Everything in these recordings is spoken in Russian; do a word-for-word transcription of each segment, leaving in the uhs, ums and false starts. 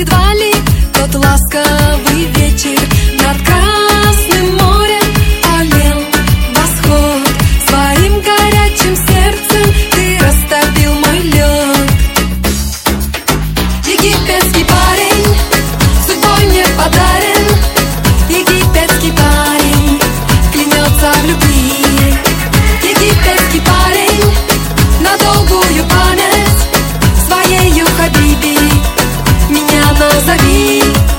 едва ли тот ласковый вечер. Над Красным морем олел восход. Своим горячим сердцем ты растопил мой лед. Египетский парень, судьбой мне подарен. Египетский парень клянется в любви. Египетский парень, на долгую память своею хабиби меня назови.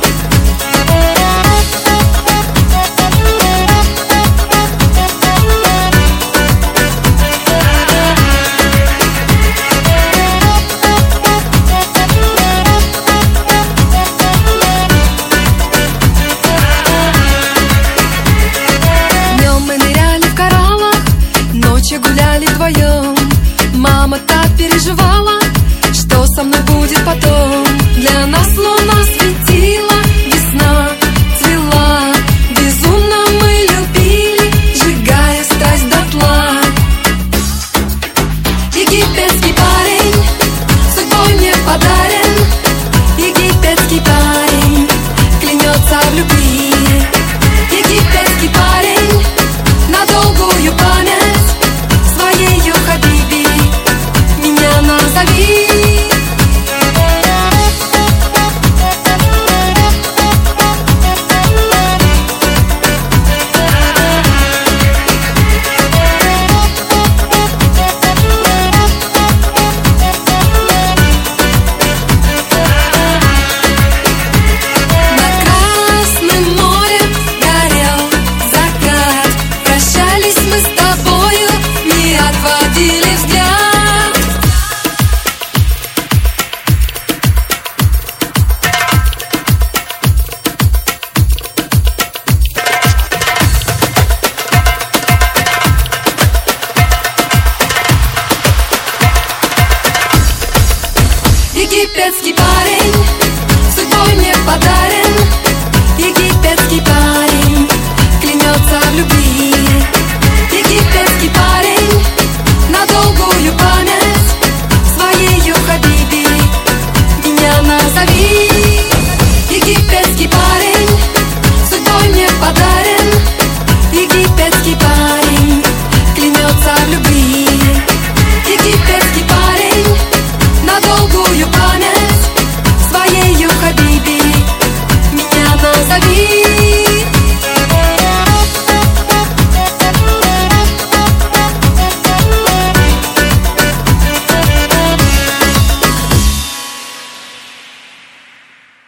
Днем мы ныряли в кораллах, ночью гуляли вдвоем. Мама так переживала, что со мной будет потом. Для нас луна светила, весна цвела. Безумно мы любили, сжигая страсть дотла. Египетский парень, судьбой мне подарен. Египетский парень клянется в любви. Египетский парень, на долгую память своею хабиби меня назови. Над Красным морем горел закат. Прощались мы с тобою, не отводили взгляд. Египетский парень, судьбой мне подарен.